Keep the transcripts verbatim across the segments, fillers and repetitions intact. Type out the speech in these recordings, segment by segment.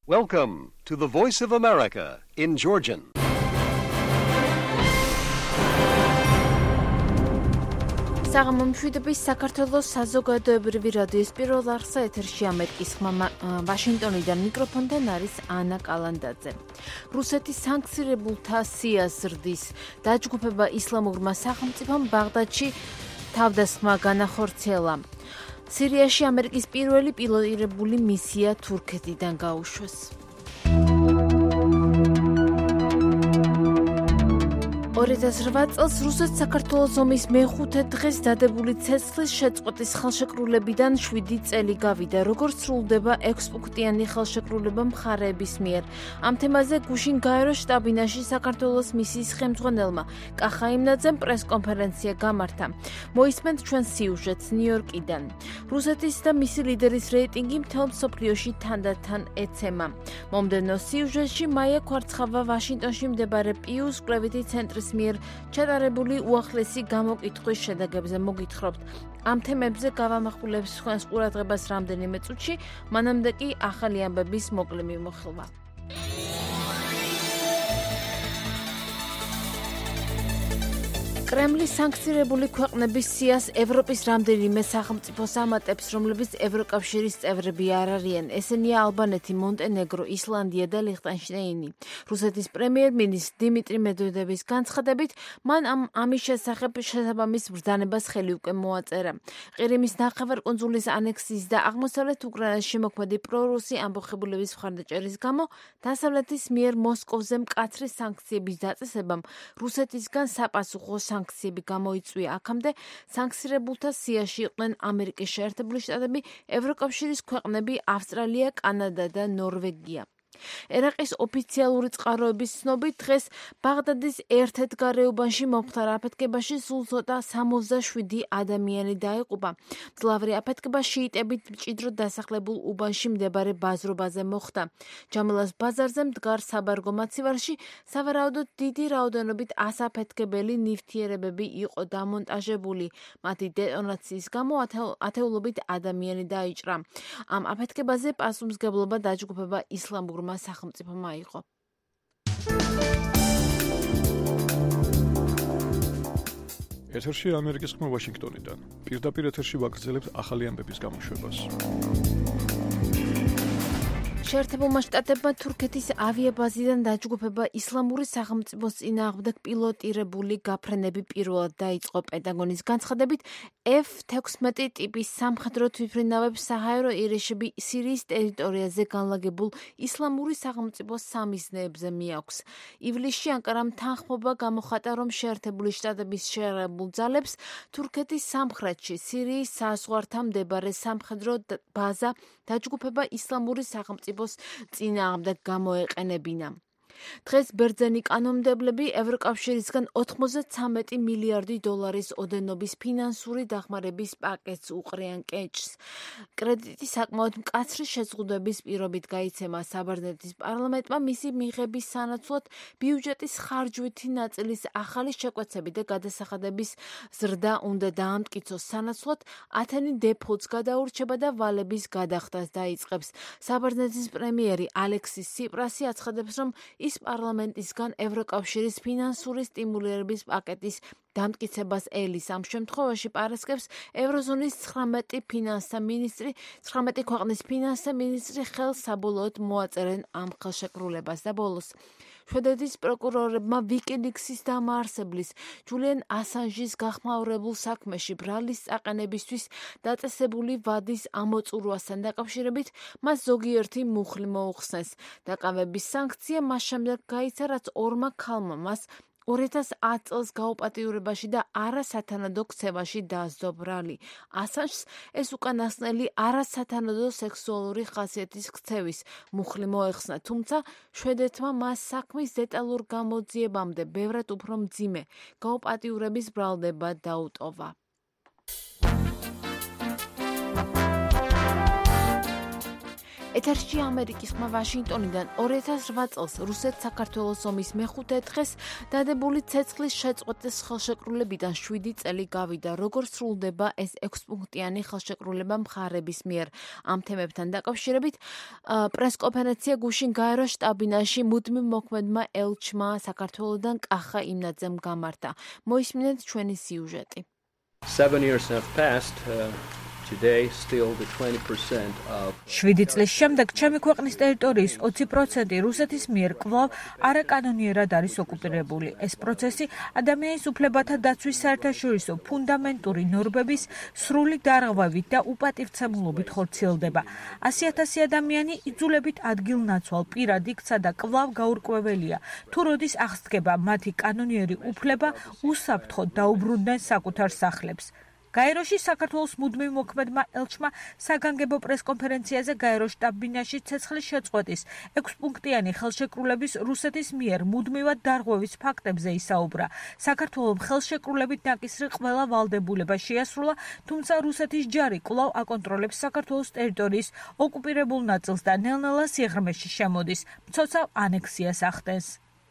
Welcome to the Voice of America in Georgian. საღამომშვიდობის საქართველოს საზოგადოებრივი რადიოს პირველ არხსა ეთერში ამერიკის ხმა ვაშინგტონიდან მიკროფონთან არის ანა კალანდაძე. რუსეთის სანქცირებულთა სიას ზრდის. დაჯგუფება ისლამურმა სახელმწიფომ ბაღდადში თავდასხმა განახორციელა. სირიაში ამერიკის პირველი პილოტირებული მისია თურქეთიდან გაუშვეს. ორი ათას ოთხ წელს რუსეთ-საქართველოს ომის მეხუთე დღეს დადებული ცეცხლის შეწყვეტის ხელშეკრულებიდან შვიდი წელი გავიდა. როგორც სრულდება ექვსპუნქტიანი ხელშეკრულება მხარეების მიერ. ამ თემაზე გუშინ გაერო შტაბ-ბინაში საქართველოს მისიის ხელმძღვანელმა კახაიმნაძემ პრესკონფერენცია გამართა. მოისმენთ ჩვენ სიუჟეტს ნიუ-იორკიდან. რუსეთის და მისი ლიდერის რეიტინგი მთელ მსოფლიოში თანდათან ეცემა. მომდევნო სიუჟეტში მაია ქვარცხავა ვაშინგტონში მდებარე პიუს კვლევითი ცენტრის მიერ ჩატარებული უახლესი გამოკითხვის შედეგებზე მოგითხრობთ. ამ თემებზე გავამახვილებს თქვენს ყურადღებას რამდენიმე წუთში, მანამდე კი ახალი ამბების მოკლე მიმოხილვა. კრემლის სანქცირებული ქვეყნების სიას ევროპის რამდენიმე სახელმწიფოს ამატებს, რომლებიც ევროკავშირის წევრები არ არიან. ესენია ალბანეთი, მონტენეგრო, ისლანდია და ლიხტენშტეინი. რუსეთის პრემიერ-მინისტრ დიმიტრი მედვედევის განცხადებით, მან ამ ამის შესახებ შესაბამის ბრძანებას ხელი უკვე მოაწერა. ყირიმის ნახევარკუნძულის ანექსიის და აღმოსავლეთ უკრაინას შემოქმედი პრორუსი ამბოხებულების მხარდაჭერის გამო დასავლეთის მიერ მოსკოვზე მკაცრი სანქციების დაწესებამ რუსეთისგან საპასუხო სანქციები გამოიწვია. აქამდე სანქცირებულთა სიაში იყვნენ ამერიკის შეერთებული შტატები, ევროკავშირის ქვეყნები, ავსტრალია, კანადა და ნორვეგია. ერაყის ოფიციალური წყაროების ცნობით დღეს ბაღდადის ერთ-ერთ გარეუბანში მომხდარ აფეთქებაში სულ ცოტა სამოცდაშვიდი ადამიანი დაიღუპა. მძლავრი აფეთქება შიიტებით მჭიდროდ დასახლებულ უბანში მდებარე ბაზრობაზე მოხდა. ჯამალას ბაზარზე მდგარ საბარგო მაცივარში სავარაუდოდ დიდი რაოდენობით ასაფეთქებელი ნივთიერებები იყო დამონტაჟებული. მათი დეტონაციის გამო ათეულობით ადამიანი დაიჭრა. ამ აფეთქებაზე პასუხისმგებლობა დაჯგუფება ისლამურ სახელმწიფომ აიღო. ეთერში ამერიკის ხმა ვაშინგტონიდან. პირდაპირ ეთერში ვაგრძელებთ ახალი ამბების გამოშვებას. შეერთებულმა შტატებმა თურქეთის ავიაბაზიდან დაჯგუფება ისლამური სახელმწიფოს წინააღმდეგ პილოტირებული გაფრენები პირველად დაიწყო. პენტაგონის განცხადებით, ეფ თექვსმეტი ტიპის სამხედრო თვითმფრინავებს საჰაერო ირიშები სირიის ტერიტორიაზე განლაგებულ ისლამური სახელმწიფოს სამიზნეებზე მიაქვს. ივლისში ანკარამ თანხმობა გამოხატა, რომ შეერთებული შტატების შეერაღებულ ძალებს თურქეთის სამხრეთში სირიის საზღვართან მდებარე სამხედრო ბაზა დაჯგუფება ისლამური სახელმწიფოს წინააღმდეგ გამოეყენებინა. დღეს ბერძენი კანონმდებლები ევროკავშირისგან ოთხმოცდათრამეტი მილიარდი დოლარის ოდენობის ფინანსური დახმარების პაკეტს უყრიან კეჭს. კრედიტი საკმაოდ მკაცრი შეზღუდვების პირობით გაიცემა. საბერძნეთის პარლამენტმა მისი მიღების სანაცვლოდ ბიუჯეტის ხარჯვითი ნაწილის ახალი შეკვეცები და გადასახადების ზრდა უნდა დაამტკიცოს. სანაცვლოდ ათენი დეფოლტს გადაურჩება და ვალების გადახდას დაიწყებს. საბერძნეთის პრემიერი ალექსის სიპრასი აცხადებს, რომ ის პარლამენტისგან ევროკავშირის ფინანსური სტიმულირების პაკეტის დამტკიცებას ელის. ამ შემთხვევაში პარასკევს ევროზონის ცხრამეტი ფინანსთა მინისტრი, ცხრამეტი ქვეყნის ფინანსთა მინისტრი ხელს საბოლოოდ მოაწერენ ამ ხელშეკრულებას და ბოლოს. შვედეთის პროკურორებმა ვიკილიქსის დამაარსებლის ჯულიან ასანჟის გახმაურებულ საქმეში ბრალის წაყენებისთვის დაწესებული ვადის ამოწურვასთან დაკავშირებით მას ზოგიერთი მუხლი მოუხსნეს. დაკავების სანქცია მას შემდეგ გაიცა, რაც ორმა ქალმა მას ორი ათას ათ წელს გაუპატიურებაში და არასათანადო ქცევაში დაასდო ბრალი. ასანჟს ეს უკანასკნელი არასათანადო სექსუალური ხასიათის ქცევის მუხლი მოეხსნა, თუმცა შვედეთმა მას საქმის დეტალურ გამოძიებამდე ბევრად უფრო მძიმე გაუპატიურების ბრალდება დაუტოვა. ეთერში ამერიკის ხმა ვაშინგტონიდან ორი ათას რვა წელს რუსეთ-საქართველოს ომის მეხუთე დღეს დადებული ცეცხლის შეწყვეტის ხელშეკრულებიდან შვიდი წელი გავიდა. Როგორ სრულდება ეს ექვსპუნქტიანი ხელშეკრულება მხარების მიერ? ამ თემებთან დაკავშირებით პრესკონფერენცია გუშინ გაეროს შტაბ-ბინაში მუდმივ მოქმედმა ელჩმა საქართველოდან კახა იმნაძემ გამართა. მოისმინეთ ჩვენი სიუჟეტი. Seven years have passed. Uh... Today, still the twenty percent of შვიდი წლის შემდეგ ჩემი ქვეყნის ტერიტორიის ოცი პროცენტი რუსეთის მიერ კვლავ არაკანონიერად არის ოკუპირებული. ეს პროცესი ადამიანის უფლებათა დაცვის საერთაშორისო ფუნდამენტური ნორმების სრული დარღვევით და უპატივცემულობით ხორციელდება. ასი ათასი ადამიანი იძულებით ადგილ-ნაცვალ პირად იქცა და კვლავ გაურკვეველია, თუ როდის აღსდგება მათი კანონიერი უფლება უსაფრთხოდ დაუბრუნდნენ საკუთარ სახლებს. გაეროში საქართველოს მუდმივ მოქმედმა ელჩმა საგანგებო პრესკონფერენციაზე გაეროს შტაბ-ბინაში ცეცხლის შეწყვეტის ექვსპუნქტიანი ხელშეკრულების რუსეთის მიერ მუდმივად დარღვევის ფაქტებზე ისაუბრა. საქართველოს ხელშეკრულებით ნაკისრი ყველა ვალდებულება შეასრულა, თუმცა რუსეთის ჯარი კვლავ აკონტროლებს საქართველოს ტერიტორიის ოკუპირებულ ნაწილს და ნელ-ნელა სიღრმეში შემოდის, მცოცავ ანექსიას ახდენს.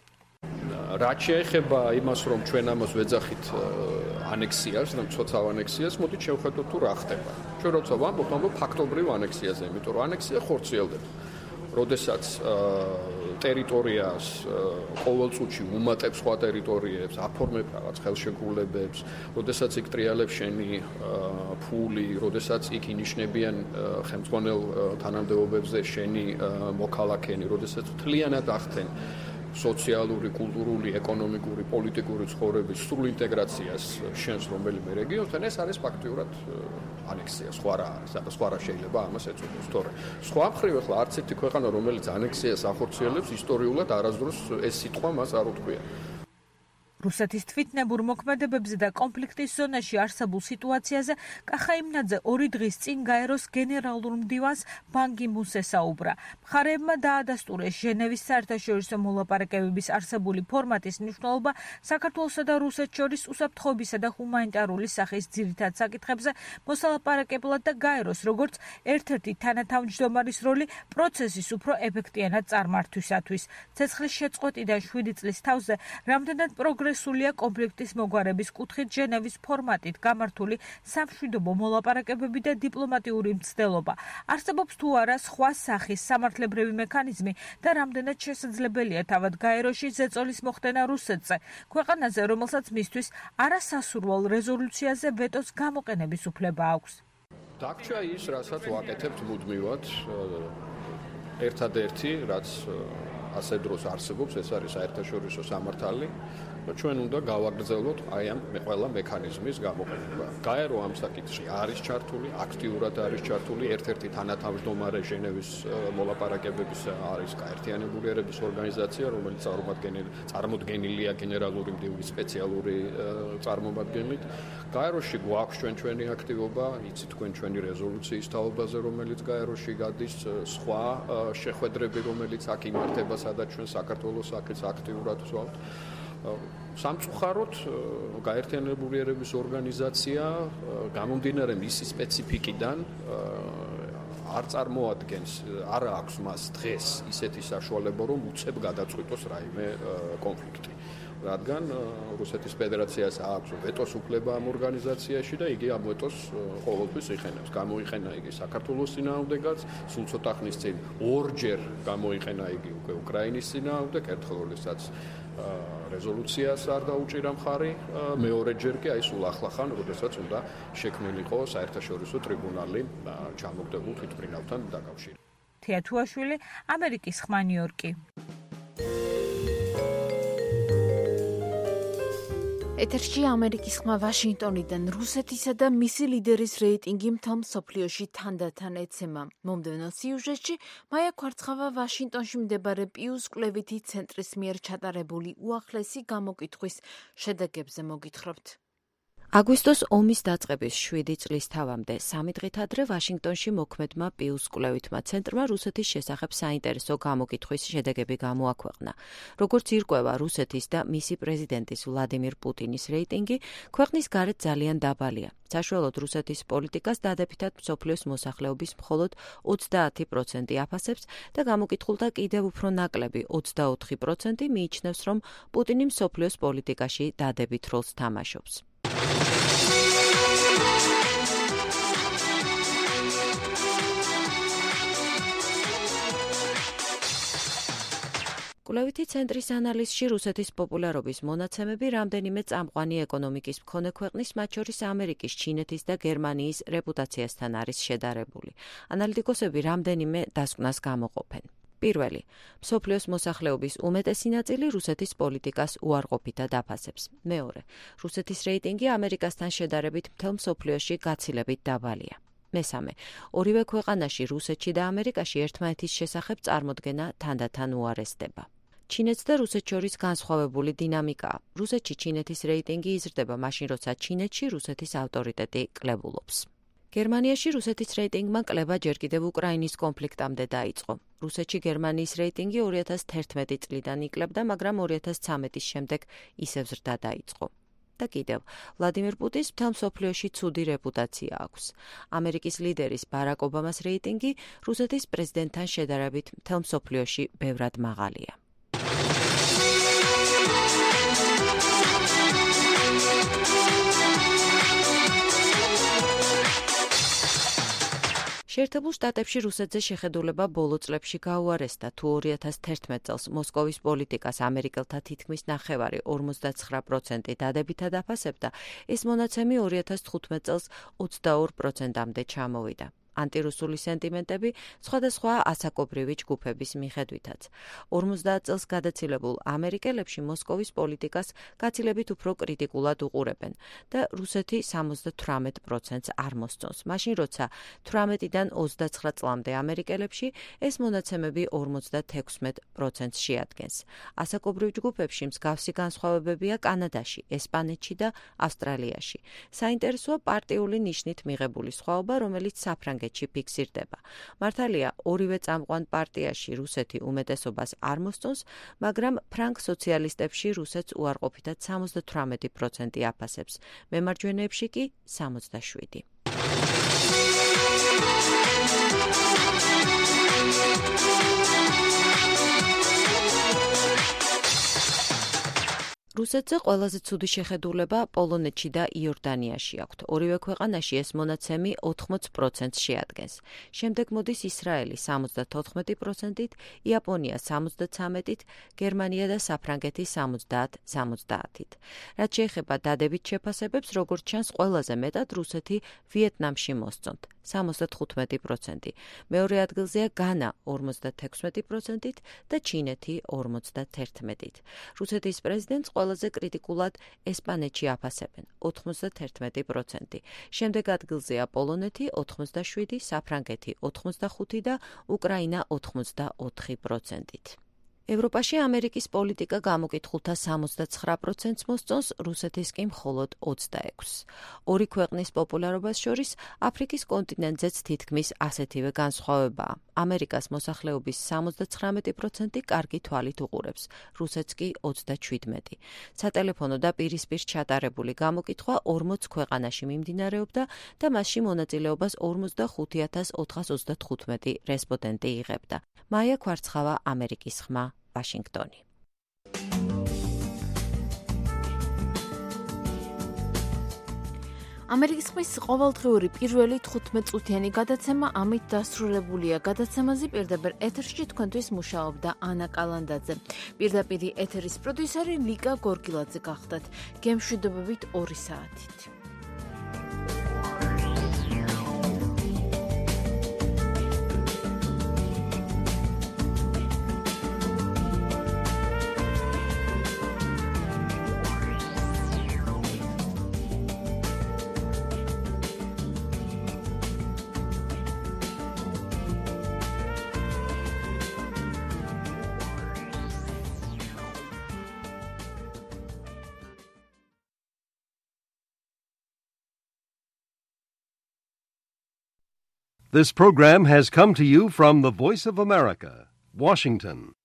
რაც შეეხება იმას, რომ ჩვენ ამას ვეძახით ანექსიას, რომ მცოცავ ანექსიას, მოდით შევხედოთ თუ რა ხდება. ჩვენ როცა ვამბობთ, ვამბობთ ფაქტობრივ ანექსიაზე, იმიტომ რომ ანექსია ხორციელდება. როდესაც ტერიტორიას ყოველ წუთში უმატებს სხვა ტერიტორიებს, აფორმებს რაღაც ხელშეკრულებებს, როდესაც იქ ტრიალებს შენი ფული, როდესაც იქ ინიშნებიან ხელმძღვანელ თანამდებობებზე შენი მოქალაქენი, როდესაც მთლიანად ახდენ სოციალური, კულტურული, ეკონომიკური, პოლიტიკური ცხოვრების სრულ ინტეგრაციას შენს რომელიმე რეგიონთან, ეს არის ფაქტიურად ანექსია, სხვა რა არის, და სხვა რა შეიძლება ამას ეწოდოს. თორე სხვა მხრივ ახლა არც ერთი ქვეყანა, რომელიც ანექსიას ახორციელებს, ისტორიულად არასდროს ეს სიტყვა მას არ უთქვია. რუსეთის თვითნებურ მოქმედებებზე და კონფლიქტის ზონაში არსებულ სიტუაციაზე კახა იმნაძე ორი დღის წინ გაეროს გენერალურ მდივანს ბან კი მუნს ესაუბრა. მხარეებმა დაადასტურეს ჟენევის საერთაშორისო მოლაპარაკებების არსებული ფორმატის მნიშვნელობა საქართველოსა და რუსეთს შორის უსაფრთხოებისა და ჰუმანიტარული სახის ძირითად საკითხებზე მოსალაპარაკებლად და გაეროს როგორც ერთ-ერთი თანათავმჯდომარის როლი პროცესის უფრო ეფექტიანად წარმართვისათვის. ცეცხლის შეწყვეტიდან შვიდი წლის თავზე რამდენად პროგრესია სულია კონფლიქტის მოგვარების კუთხით ჟენევის ფორმატით გამართული სამშვიდობო მოლაპარაკებები და დიპლომატიური მცდელობა. არსებობს თუ არა სხვა სახის სამართლებრივი მექანიზმი და რამდენად შესაძლებელია თავად გაეროში ზეწოლის მოხდენა რუსეთზე, ქვეყანაზე, რომელსაც მისთვის არასასურველ რეზოლუციაზე ვეტოს გამოყენების უფლება აქვს. დაგჭა ის, რასაც ვაკეთებთ მუდმივად, ერთადერთი, რაც ასე დროს არსებობს, ეს არის საერთაშორისო სამართალი. ჩვენ უნდა გავაგრძელოთ აი ამ ყველა მექანიზმის გამოყენება. გაერო ამ საკითხში არის ჩართული, აქტიურად არის ჩართული, ერთ-ერთი თანათავმჯდომარე ჟენევის მოლაპარაკებების არის გაერთიანებული ერების ორგანიზაცია, რომელიც წარმოდგენილია გენერალური მდივნის სპეციალური წარმომადგენლით. გაეროში გვაქვს ჩვენ ჩვენი აქტივობა, იცით თქვენ ჩვენი რეზოლუციის თაობაზე, რომელიც გაეროში გადის, სხვა შეხვედრები, რომელიც აქ იმართება, სადაც ჩვენ საქართველოს აქაც აქტიურად ვსვავთ. სამწუხაროდ გაერთიანებული ერების ორგანიზაცია გამომდინარე მისი სპეციფიკიდან არ წარმოადგენს, არ აქვს მას დღეს ისეთი საშუალება, რომ უცებ გადაწყვიტოს რაიმე კონფლიქტი. რადგან რუსეთის ფედერაციას აქვს ვეტოს უფლება ამ ორგანიზაციაში და იგი ამ ვეტოს ყოველთვის იხენებს. გამოიყენა იგი საქართველოს წინააღმდეგაც, სულ ცოტა ხნის წინ ორჯერ გამოიყენა იგი უკვე უკრაინის წინააღმდეგ, ერთხელ როდესაც რეზოლუციას არ დაუჭირა მხარი, მეორეჯერ კი აი სულ ახლახან, როდესაც უნდა შექმნილიყო საერთაშორისო ტრიბუნალი ჩამოგდებულ თვითმფრინავთან დაკავშირებით. თეა თუაშვილი, ამერიკის ხმა, ნიუ-იორკი. ეთერში ამერიკის ხმა ვაშინგტონიდან რუსეთისა და მისი ლიდერის რეიტინგი მთელ მსოფლიოში თანდათან ეცემა. მომდევნო სიუჟეტში მაია ქვარცხავა ვაშინგტონში მდებარე პიუს კვლევითი ცენტრის მიერ ჩატარებული უახლესი გამოკითხვის შედეგებზე მოგითხრობთ. აგვისტოს ომის დაწყების შვიდი წლის თავამდე სამი დღით ადრე ვაშინგტონში მოქმედმა პიუს კვლევითმა ცენტრმა რუსეთის შესახებ საინტერესო გამოკითხვის შედეგები გამოაქვეყნა. Როგორც ირკვევა, რუსეთის და მისი პრეზიდენტის ვლადიმირ პუტინის რეიტინგი ქვეყნის გარეთ ძალიან დაბალია. საშუალოდ რუსეთის პოლიტიკას დადებითად მსოფლიოს მოსახლეობის მხოლოდ ოცდაათი პროცენტი აფასებს და გამოკითხულთა კიდევ უფრო ნაკლები ოცდაოთხი პროცენტი მიიჩნევს, რომ პუტინი მსოფლიოს პოლიტიკაში დადებით როლს თამაშობს. კვლევითი ცენტრის ანალიზში რუსეთის პოპულარობის მონაცემები რამდენიმე წამყვანი ეკონომიკის მქონე ქვეყნის, მათ შორის ამერიკის, ჩინეთის და გერმანიის რეპუტაციასთან არის შედარებული. ანალიტიკოსები რამდენიმე დასკვნას გამოყოფენ. პირველი, მსოფლიოს მოსახლეობის უმეტესი ნაწილი რუსეთის პოლიტიკას უარყოფითად აფასებს. მეორე, რუსეთის რეიტინგი ამერიკასთან შედარებით მთელ მსოფლიოში გაცილებით დაბალია. მესამე, ორივე ქვეყანაში, რუსეთში და ამერიკაში ერთმანეთის შესახებ წარმოდგენა თანდათან უარესდება. ჩინეთს და რუსეთს შორის განსხვავებული დინამიკაა. რუსეთში ჩინეთის რეიტინგი იზრდება მაშინ, როცა ჩინეთში რუსეთის ავტორიტეტი კლებულობს. გერმანიაში რუსეთის რეიტინგმა კლება ჯერ კიდევ უკრაინის კონფლიქტამდე დაიწყო. რუსეთში გერმანიის რეიტინგი ორი ათას თერთმეტი წლიდან იკლებდა, მაგრამ ორი ათას ცხრამეტის შემდეგ ისევ ზრდა დაიწყო. და კიდევ, ვლადიმირ პუტინს მთელ მსოფლიოში ცუდი რეპუტაცია აქვს. ამერიკის ლიდერის ბარაკ ობამას რეიტინგი რუსეთის პრეზიდენტთან შედარებით მთელ მსოფლიოში ბევრად მაღალია. შეერთებულ შტატებში რუსეთზე შეხედულება ბოლო წლებში გაუარესდა, თუ ორი ათას თერთმეტ წელს მოსკოვის პოლიტიკას ამერიკელთა თითქმის ნახევარი ორმოცდაცხრა პროცენტი დადებითად აფასებდა, ეს მონაცემი ორი ათას თხუთმეტ წელს ოცდაორ პროცენტამდე ჩამოვიდა. ანტირუსული სენტიმენტები სხვადასხვა ასაკობრივი ჯგუფების მიხედვითაც. ორმოცდაათ წელს გადაცილებულ ამერიკელებში მოსკოვის პოლიტიკას გაცილებით უფრო კრიტიკულად უყურებენ და რუსეთი სამოცდათვრამეტ პროცენტს არ მოსწონს. მაშინ, როცა თვრამეტიდან ოცდაცხრა წლამდე ამერიკელებში ეს მონაცემები ორმოცდათექვსმეტ პროცენტს შეადგენს. ასაკობრივ ჯგუფებში მსგავსი განსხვავებებია კანადაში, ესპანეთში და ავსტრალიაში. საინტერესოა პარტიული ნიშნით მიღებული სხვაობა, რომელიც საფრანგეთში ფიქსირდება. მართალია, ორივე წამყვან პარტიაში რუსეთი უმეტესობას არ მოსწონს, მაგრამ ფრანგ სოციალისტებში რუსეთს უარყოფითად სამოცდათვრამეტი პროცენტი აფასებს, მემარჯვენეებში კი სამოცდაშვიდი. რუსეთზე ყველაზე ცუდი შეხედულება პოლონეთში და იორდანიაში აქვთ. ორივე ქვეყანაში ეს მონაცემი ოთხმოც პროცენტს შეადგენს. შემდეგ მოდის ისრაელი სამოცდათოთხმეტი პროცენტით, იაპონია სამოცდაცამეტით, გერმანია და საფრანგეთი სამოცდაათ სამოცდაათით. რაც შეეხება დადებით შეფასებებს, როგორც ჩანს, ყველაზე მეტად რუსეთი ვიეტნამში მოსწონთ. სამოცდათხუთმეტი პროცენტი. მეორე ადგილზეა განა ორმოცდათექვსმეტი პროცენტით და ჩინეთი ორმოცდათერთმეტით. რუსეთის პრეზიდენტს ყველაზე კრიტიკულად ესპანეთში აფასებენ ოთხმოცდათერთმეტი პროცენტი. შემდეგ ადგილზეა პოლონეთი ოთხმოცდაშვიდი, საფრანგეთი ოთხმოცდახუთი და უკრაინა ოთხმოცდაოთხი პროცენტით. ევროპაში ამერიკის პოლიტიკა გამოკითხულთა სამოცდაცხრა პროცენტს მოსწონს, რუსეთის კი მხოლოდ ოცდაექვსს. ორი ქვეყნის პოპულარობას შორის აფრიკის კონტინენტზეც თითქმის ასეთივე განსხვავებაა. ამერიკას მოსახლეობის სამოცდაცხრამეტი პროცენტი კარგი თვალით უყურებს, რუსეთს კი ოცდაჩვიდმეტი. სატელეფონო და პირისპირ ჩატარებული გამოკითხვა ორმოც ქვეყანაში მიმდინარეობდა და მასში მონაწილეობას ორმოცდახუთი ათას ოთხას ოცდათხუთმეტი რესპონდენტი იღებდა. მაია ქვარცხავა, ამერიკის ხმა, ვაშინგტონი. ამერიკის ხმის ყოველდღიური პირველი თხუთმეტწუთიანი გადაცემა ამით დასრულებულია. გადაცემაზე პირდაპირ ეთერში თქვენთვის მუშაობდა ანა კალანდაძე. პირდაპირ ეთერის პროდიუსერი ლიკა გორგილაძე გახდათ. გემშვიდობებით ორი საათით. This program has come to you from the Voice of America, Washington.